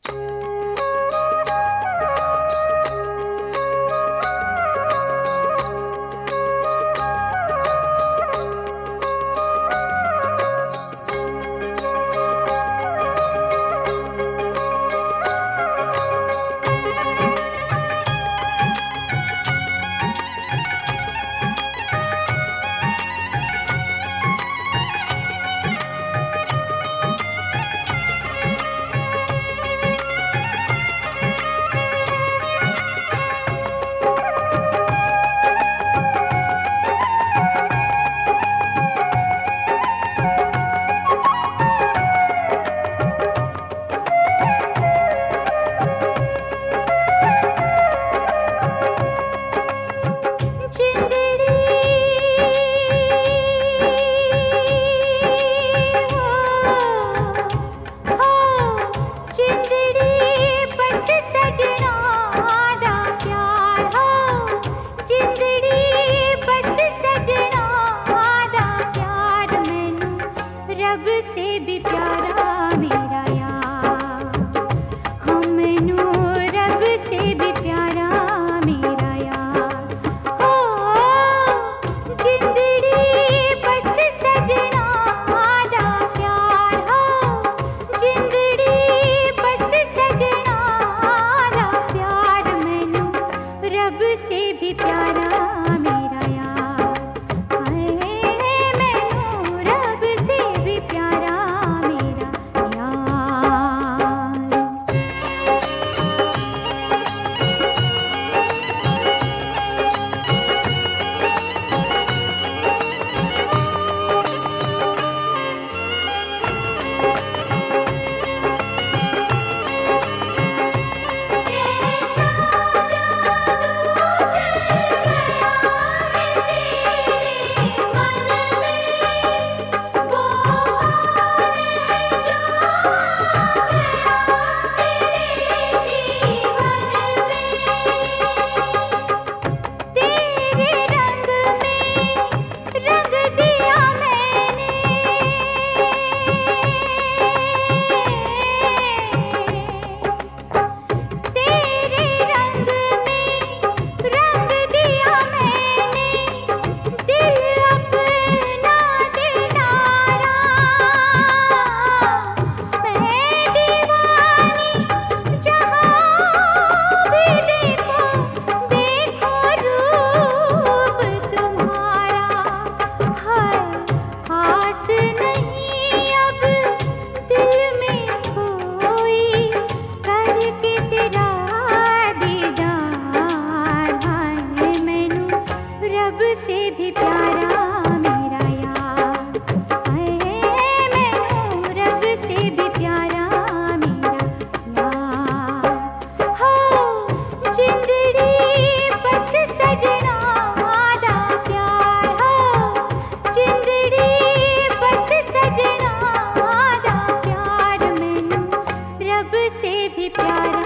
रब से भी प्यारा मेरा यार, हाँ मैनू रब से भी प्यारा मेरा यार। हो जिंदड़ी बस सजना दा प्यार, हो जिंदड़ी बस सजना दा प्यार, मैनू रब से भी प्यारा मेरा यार। मैनू रब से भी प्यारा मेरा यार। से भी प्यारा मेरा यार, मैनू रब से भी प्यारा मेरा यार। हो जिंदड़ी बस सजना दा प्यार, हो जिंदड़ी बस सजना दा प्यार, मैनू रब से भी प्यारा